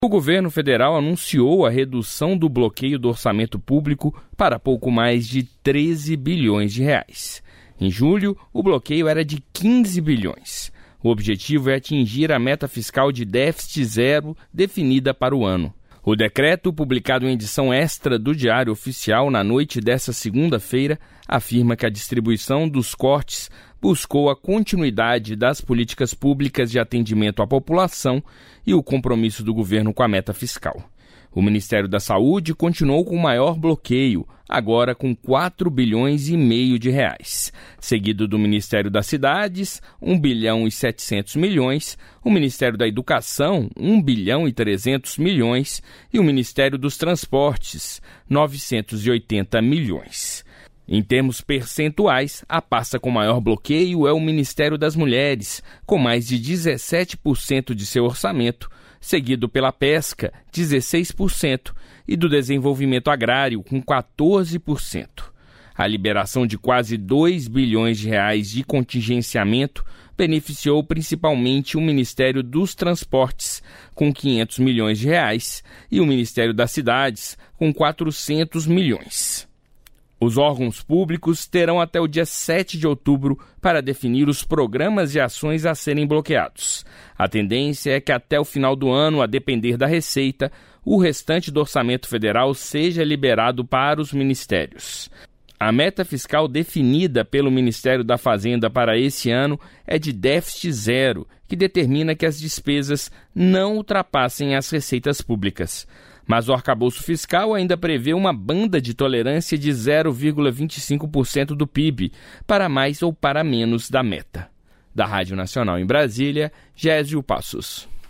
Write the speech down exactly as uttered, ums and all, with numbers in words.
O governo federal anunciou a redução do bloqueio do orçamento público para pouco mais de treze bilhões de reais. Em julho, o bloqueio era de quinze bilhões. O objetivo é atingir a meta fiscal de déficit zero definida para o ano. O decreto, publicado em edição extra do Diário Oficial na noite desta segunda-feira, afirma que a distribuição dos cortes buscou a continuidade das políticas públicas de atendimento à população e o compromisso do governo com a meta fiscal. O Ministério da Saúde continuou com o maior bloqueio, agora com quatro bilhões e meio de reais, seguido do Ministério das Cidades, um bilhão e setecentos milhões, o Ministério da Educação, um bilhão e trezentos milhões e o Ministério dos Transportes, novecentos e oitenta milhões. Em termos percentuais, a pasta com maior bloqueio é o Ministério das Mulheres, com mais de dezessete por cento de seu orçamento, seguido pela Pesca, dezesseis por cento, e do Desenvolvimento Agrário, com quatorze por cento. A liberação de quase dois bilhões de reais de contingenciamento beneficiou principalmente o Ministério dos Transportes, com quinhentos milhões de reais, e o Ministério das Cidades, com quatrocentos milhões. Os órgãos públicos terão até o dia sete de outubro para definir os programas e ações a serem bloqueados. A tendência é que até o final do ano, a depender da receita, o restante do orçamento federal seja liberado para os ministérios. A meta fiscal definida pelo Ministério da Fazenda para esse ano é de déficit zero, que determina que as despesas não ultrapassem as receitas públicas. Mas o arcabouço fiscal ainda prevê uma banda de tolerância de zero vírgula vinte e cinco por cento do P I B, para mais ou para menos da meta. Da Rádio Nacional em Brasília, Gésio Passos.